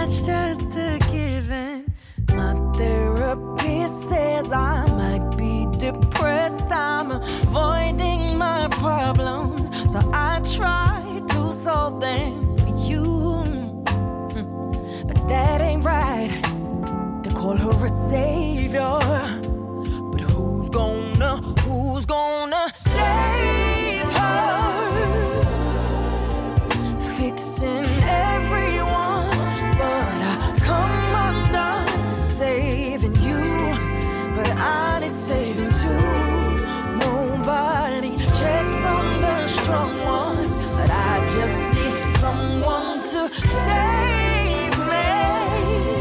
that's just a given. My therapist says I might be depressed. I'm avoiding my problems, so I try to solve them for you. But that ain't right to call her a savior. But who's gonna save her? Fixing everyone, but I come undone. Saving you, but I need saving too. Nobody checks on the strong ones, but I just need someone to save me.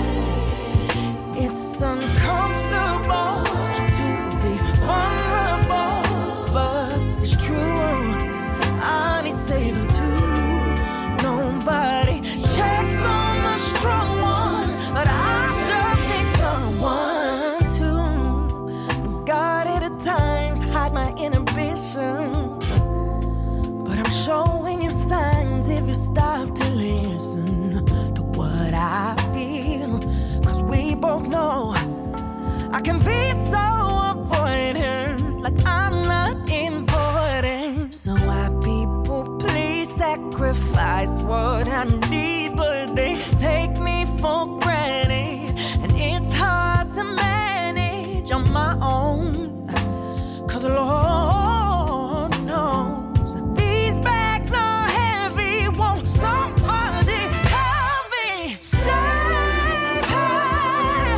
It's uncomfortable to be vulnerable, but it's true. I need saving too. Nobody checks on the strong ones, but I just need someone to guard it at times, hide my inhibitions. But I'm showing you signs if you stop to listen to what I feel. 'Cause we both know I can be so avoidant, like I'm not important. So why people please sacrifice what I need, but they take me for granted, and it's hard to manage on my own. 'Cause Lord knows these bags are heavy. Won't somebody help me save her?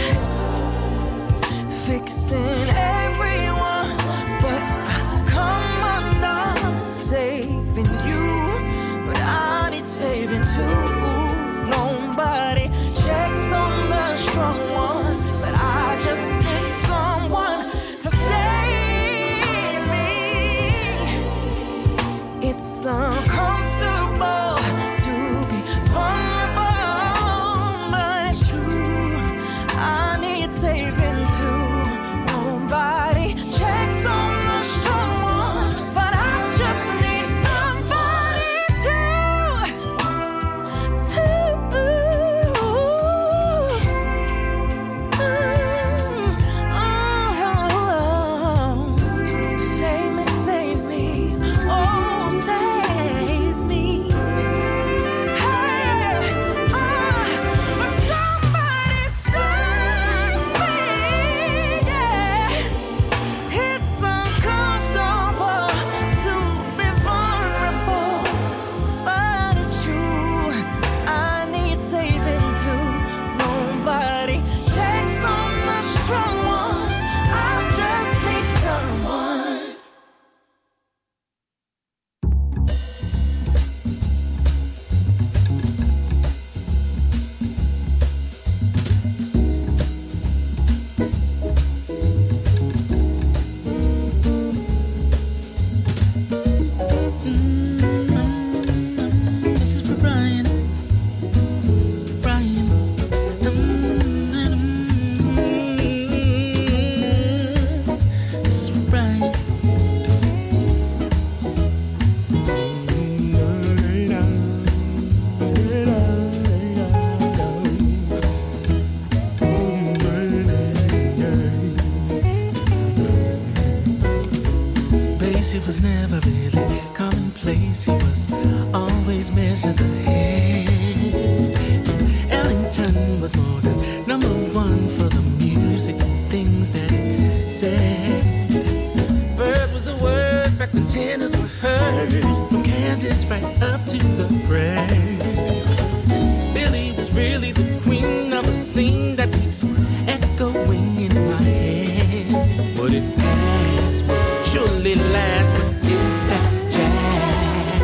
Fixing everyone, but I come undone. Saving you, but I need saving too. Nobody checks on the strong ones, but I just need someone to save me. It's uncomfortable to be vulnerable, but it's true. I need saving too. Nobody checks on the strong ones, but I just need somebody to save me, oh save me. Hey, but somebody save me, yeah. It's uncomfortable to be vulnerable, but it's true. I need saving too. Nobody checks on the strong ones. I just need someone. This is for Brian. Brian. This is for Brian. Basie was never really commonplace. He was always measures ahead. Ellington was more than number one for the music and things that he said. Bird was the word back when tenors were heard, from Kansas right up to the press. Billie was really the queen of a scene that keeps echoing in my head. But it passed, will surely last, but it's that jazz.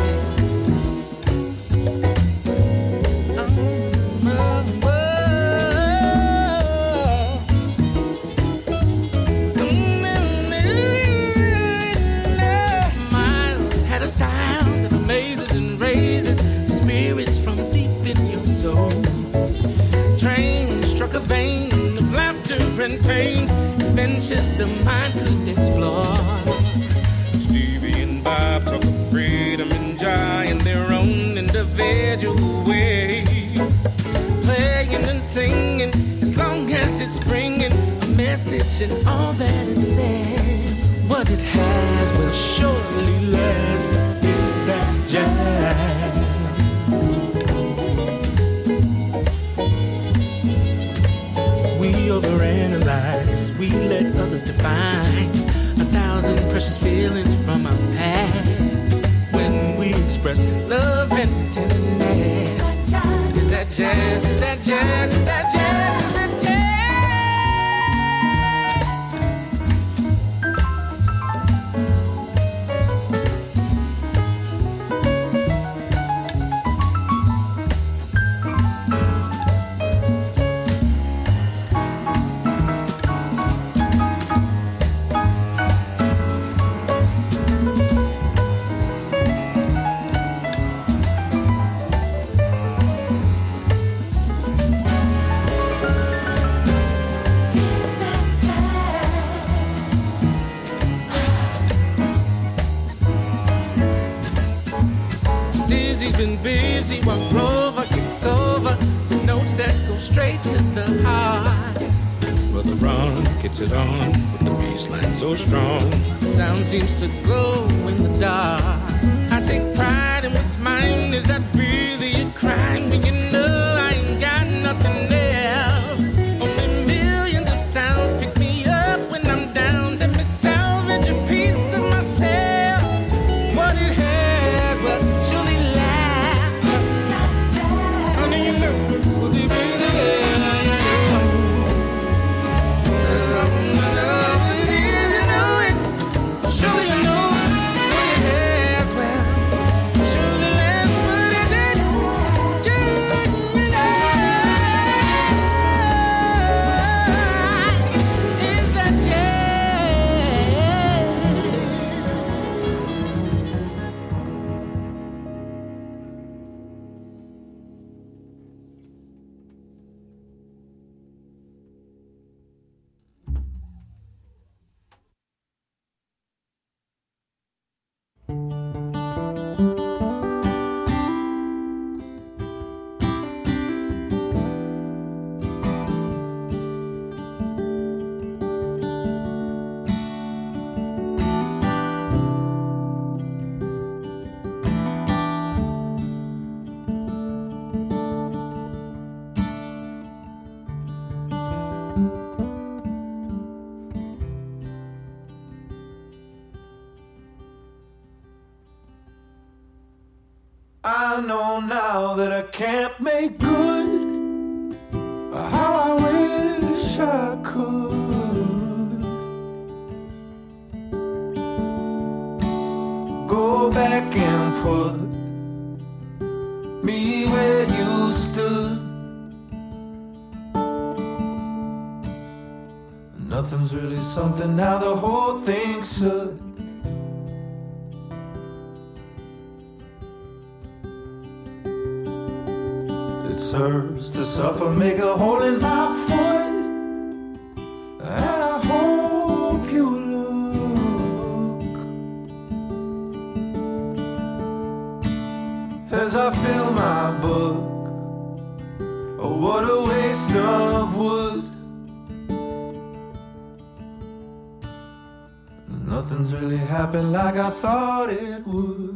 Miles had a style that amazes and raises the spirits from deep in your soul. Train struck a vein of laughter and pain, adventures the mind could explore. Stevie and Bob talk of freedom and joy in their own individual ways. and all that it said. What it has will surely last, but is that jazz? We overanalyze as we let others define 1,000 precious feelings from our past. When we express love and tenderness, is that jazz? Is that jazz? Is that jazz? Is that jazz? Been busy while Rover gets over the notes that go straight to the heart. Brother Ron gets it on with the bass line so strong. The sound seems to glow in the dark. I take pride in what's mine. Is that really a crime when you know I ain't got nothing else? Only millions of sounds pick me up when I'm down. Let me salvage a piece of myself. What it has, but surely I know now that I can't make good how I wish I could. Go back and put me where you stood. Nothing's really something now, the whole thing should. Serves to suffer, make a hole in my foot, and I hope you look as I fill my book. Oh, what a waste of wood. Nothing's really happened like I thought it would.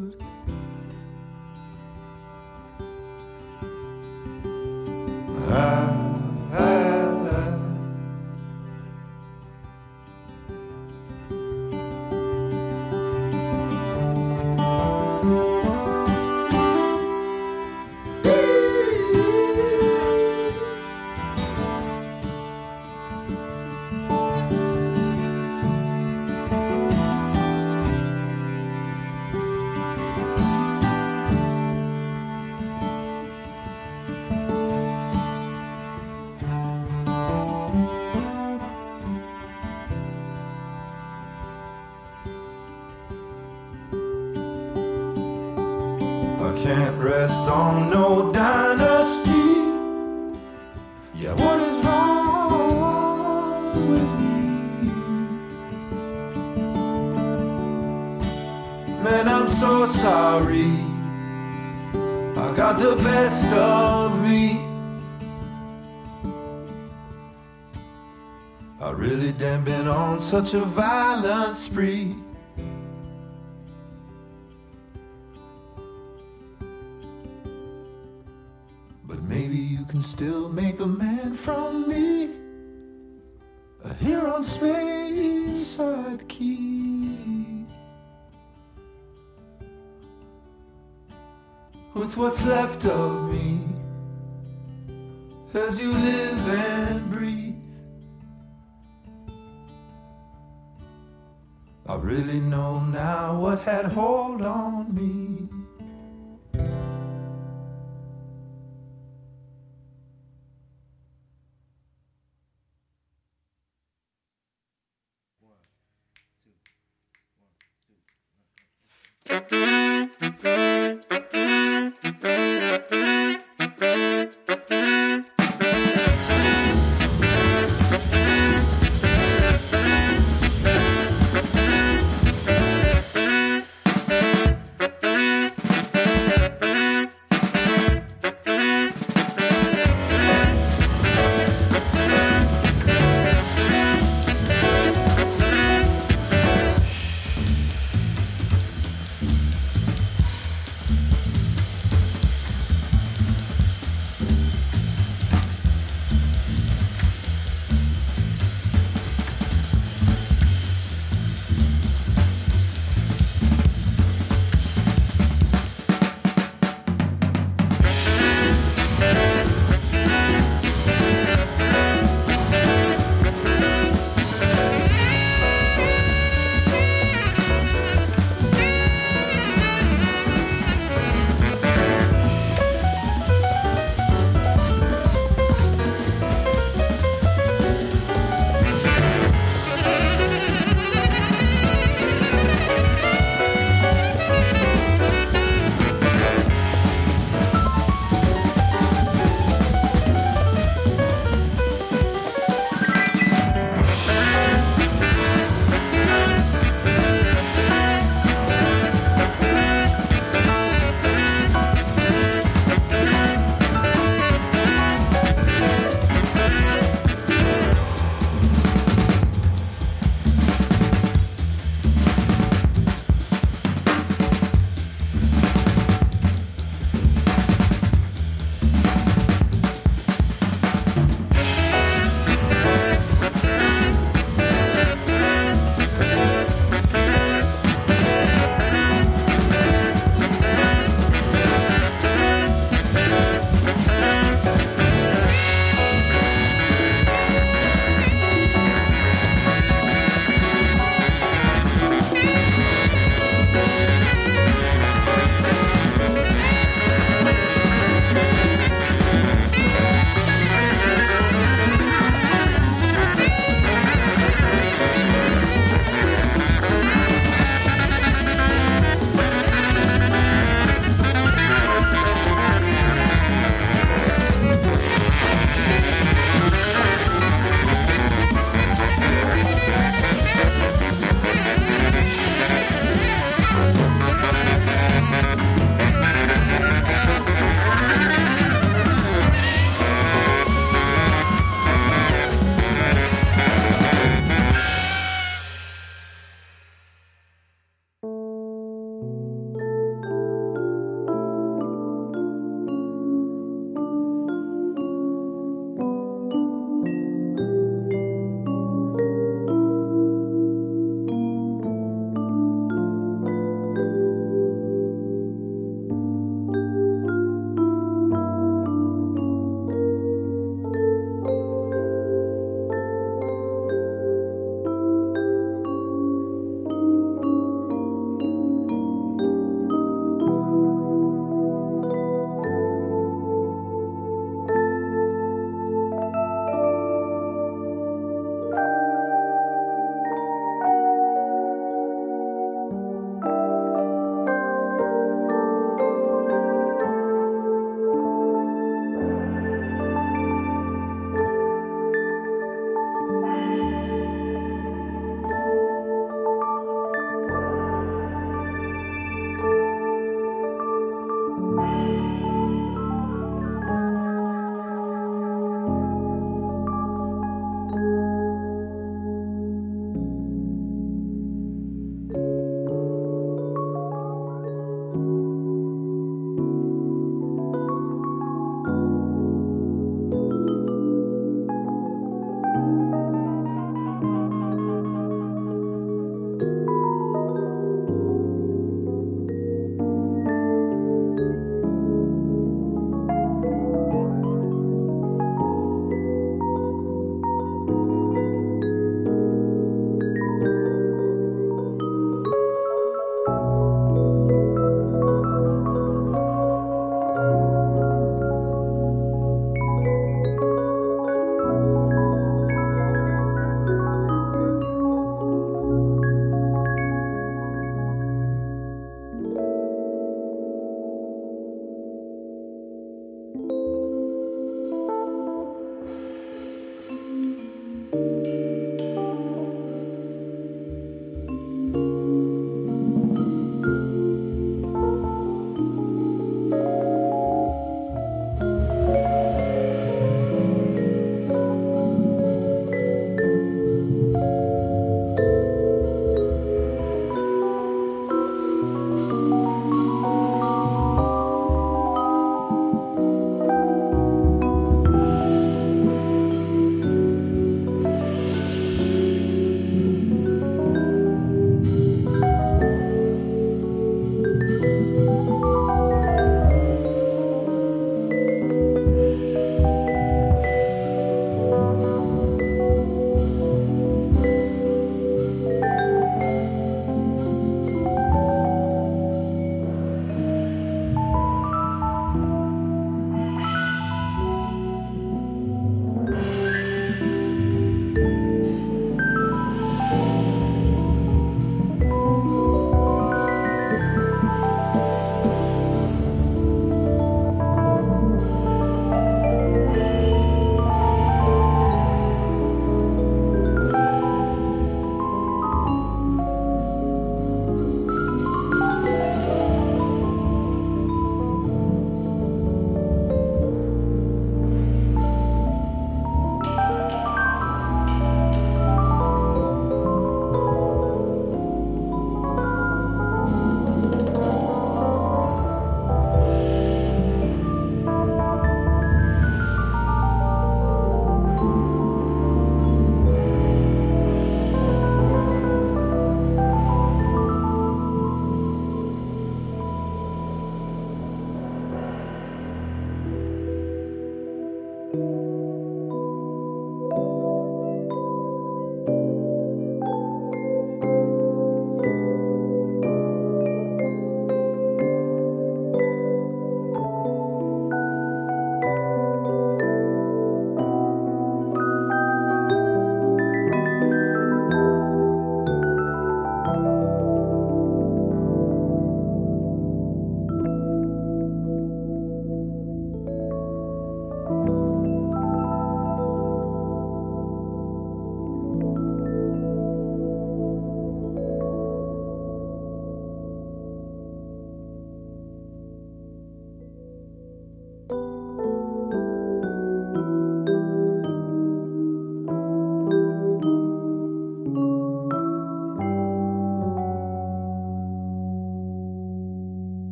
Can't rest on no dynasty. Yeah, what is wrong with me? Man, I'm so sorry. I got the best of me. I really damn been on such a violent spree. But maybe you can still make a man from me, here on Speyside Key. With what's left of me, as you live and breathe, I really know now what had hold on me.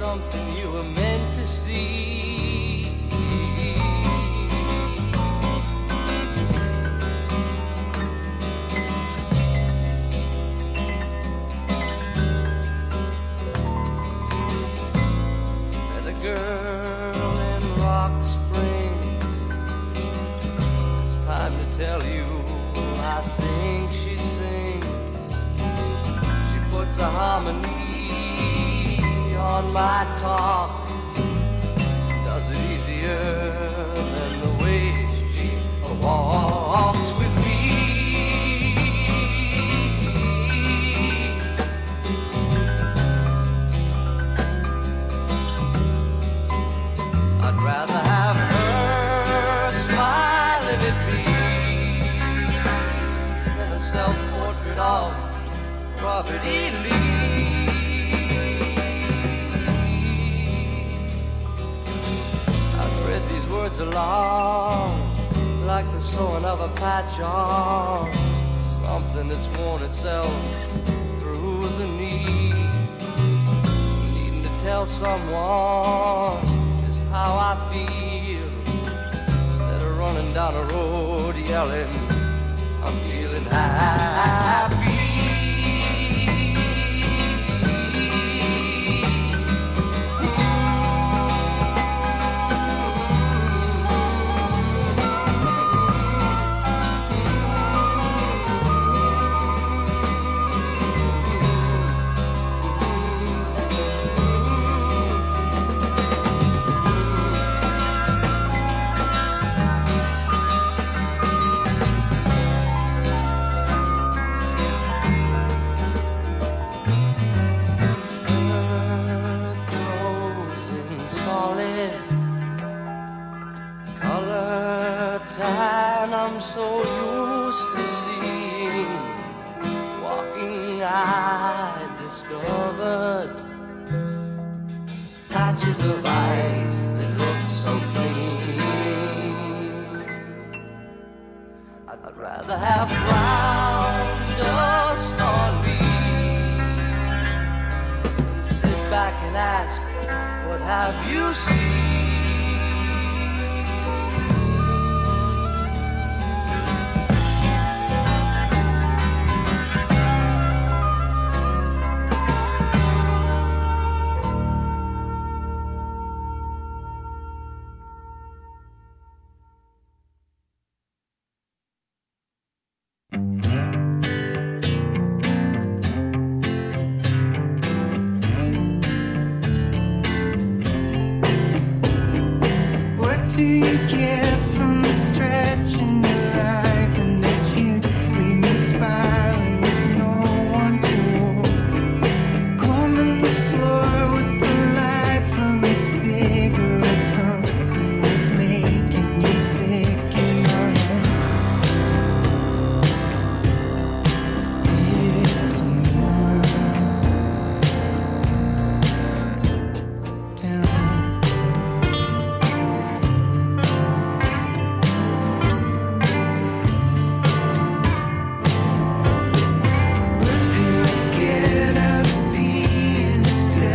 something you were meant to see. Met a girl in Rock Springs. It's time to tell you, I think she sings. She puts a harmony on my talk, does it easier than the way she walks with me. I'd rather have her smiling at me than a self-portrait of Robert E. Lee. Words along like the sewing of a patch on something that's worn itself through the knee. Needing to tell someone just how I feel instead of running down a road yelling, I'm feeling happy. I'm so used to seeing. Walking, I discovered patches of ice that look so clean. I'd rather have brown dust on me than sit back and ask, what have you seen? Do you give